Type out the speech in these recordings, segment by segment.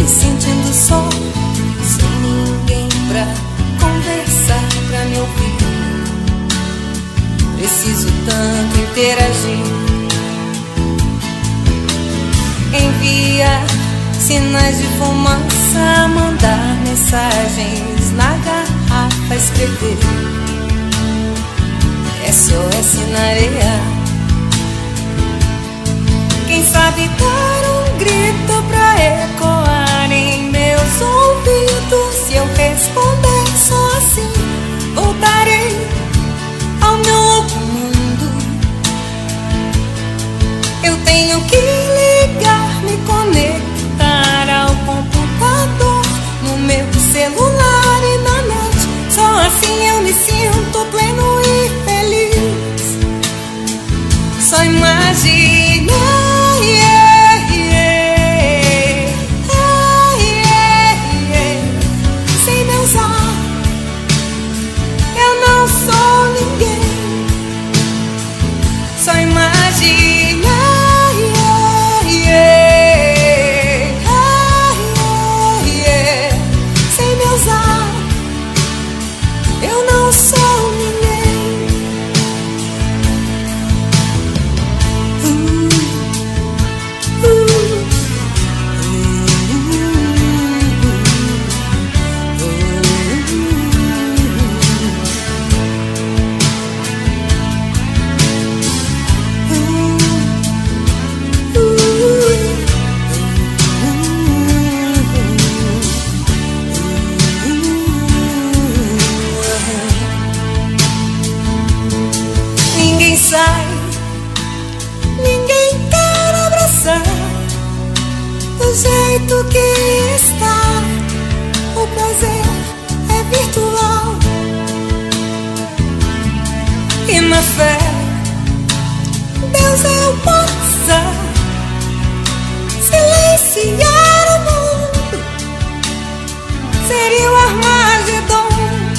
sentindo só, sem ninguém pra conversar, pra me ouvir. Preciso tanto interagir, enviar sinais de fumaça, mandar mensagens na garrafa, escrever SOS na areia. Quem sabe dar um grito pra ecoar em meus ouvidos. Se eu responder só assim, voltarei ao meu louco mundo. Eu tenho que ligar, me conectar ao computador, no meu celular e na net. Só assim eu me sinto pleno e feliz. Só imagina, sem me usar eu não sou ninguém. Só imagina, sem me usar eu não sou ninguém. Ninguém sai, ninguém quer abraçar do jeito que está. O prazer é virtual e na fé Deus eu possa silenciar o mundo. Seria o Armagedon.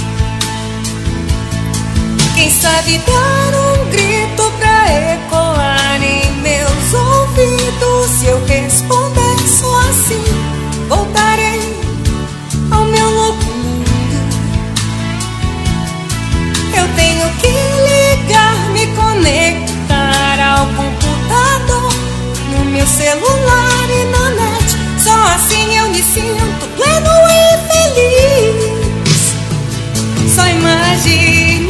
Quem sabe dar um grito pra ecoar em meus ouvidos. Se eu responder só assim, voltarei ao meu louco mundo. Eu tenho que ligar, me conectar ao computador, no meu celular e na net. Só assim eu me sinto pleno e feliz. Só imagina,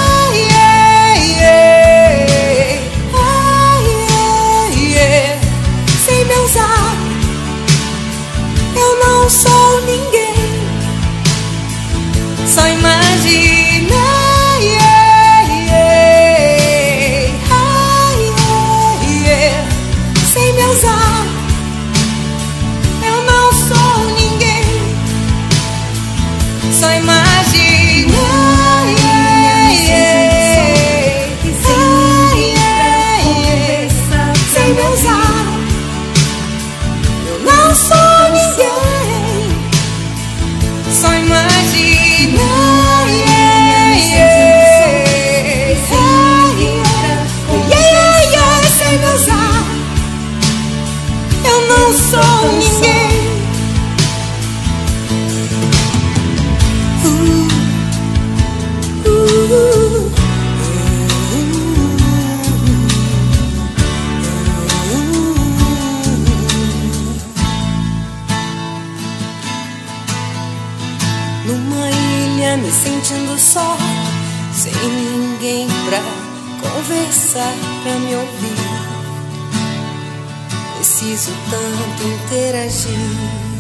sem me usar eu não sou ninguém. Só imagina, sem me usar eu não sou ninguém. Só imagina, sem me usar eu não sou ninguém. Só imagina, sem me usar eu não sou ninguém. Numa ilha me sentindo só, sem ninguém pra conversar, pra me ouvir. Preciso tanto interagir.